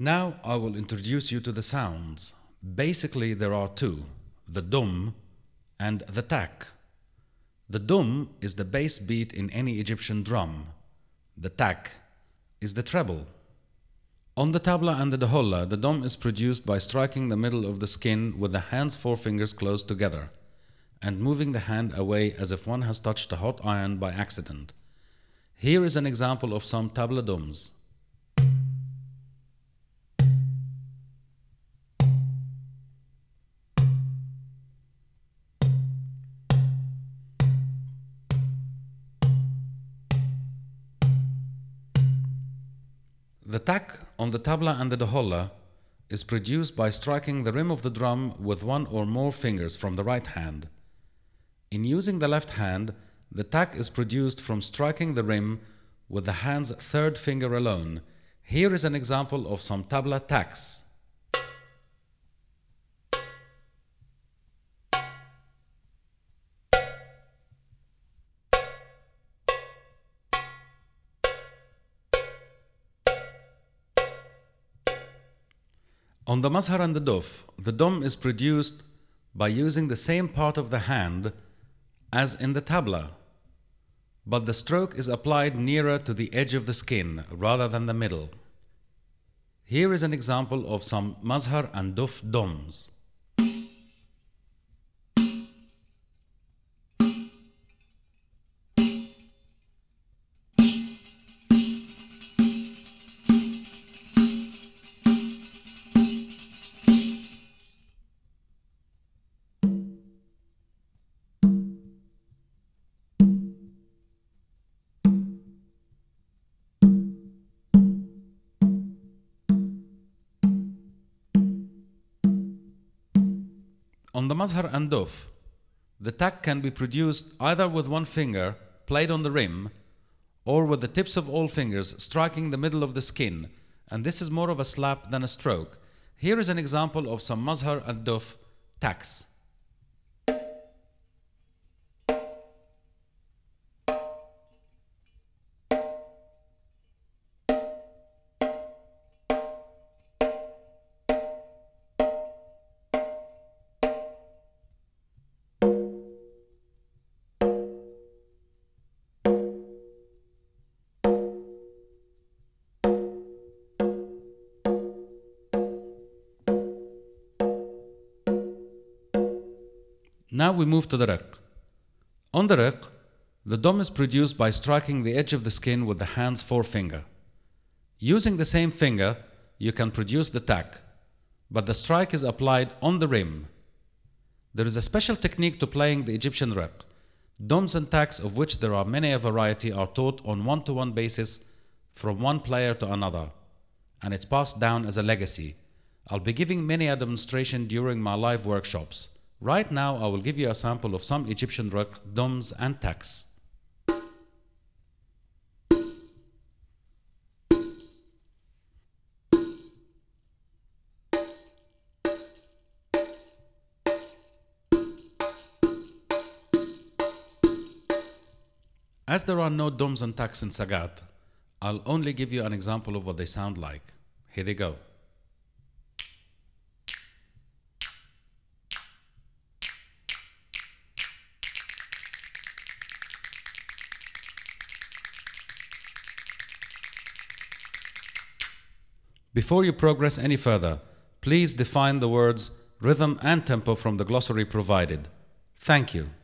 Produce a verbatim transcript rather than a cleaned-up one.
Now I will introduce you to the sounds. Basically there are two, the dum and the tak. The dum is the bass beat in any Egyptian drum. The tak is the treble. On the tabla and the daholla, the dum is produced by striking the middle of the skin with the hand's four fingers close together and moving the hand away as if one has touched a hot iron by accident. Here is an example of some tabla dums. The tak on the tabla and the daholla is produced by striking the rim of the drum with one or more fingers from the right hand. In using the left hand, the tak is produced from striking the rim with the hand's third finger alone. Here is an example of some tabla taks. On the mazhar and the duf, the dum is produced by using the same part of the hand as in the tabla, but the stroke is applied nearer to the edge of the skin rather than the middle. Here is an example of some mazhar and duf dums. On the mazhar and duf, the tak can be produced either with one finger played on the rim or with the tips of all fingers striking the middle of the skin, and this is more of a slap than a stroke. Here is an example of some mazhar and duf taks. Now we move to the riq. On the riq, the dum is produced by striking the edge of the skin with the hand's forefinger. Using the same finger, you can produce the tak, but the strike is applied on the rim. There is a special technique to playing the Egyptian riq. Dums and taks, of which there are many a variety, are taught on one-to-one basis from one player to another, and it's passed down as a legacy. I'll be giving many a demonstration during my live workshops. Right now, I will give you a sample of some Egyptian riq, dums and taks. As there are no dums and taks in Sagat, I'll only give you an example of what they sound like. Here they go. Before you progress any further, please define the words rhythm and tempo from the glossary provided. Thank you.